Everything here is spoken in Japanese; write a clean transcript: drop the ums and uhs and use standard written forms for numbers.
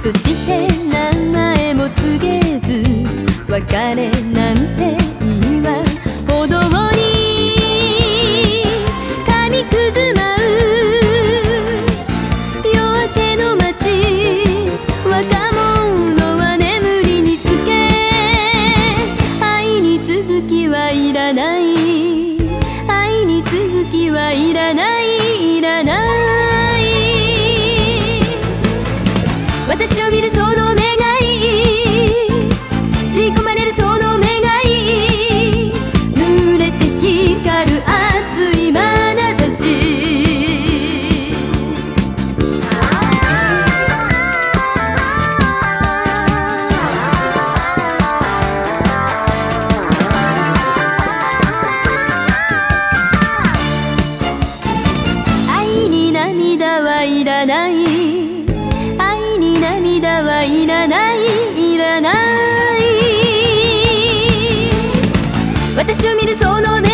そして名前も告げず別れなんて言わん歩道に紙くず舞う夜明けの街若者は眠りにつけ愛に続きはいらない愛に続きはいらないいらない私を見るその願い吸い込まれるその願い濡れて光る熱い眼差し愛に涙はいらない愛に涙はいらないいらない私を見るその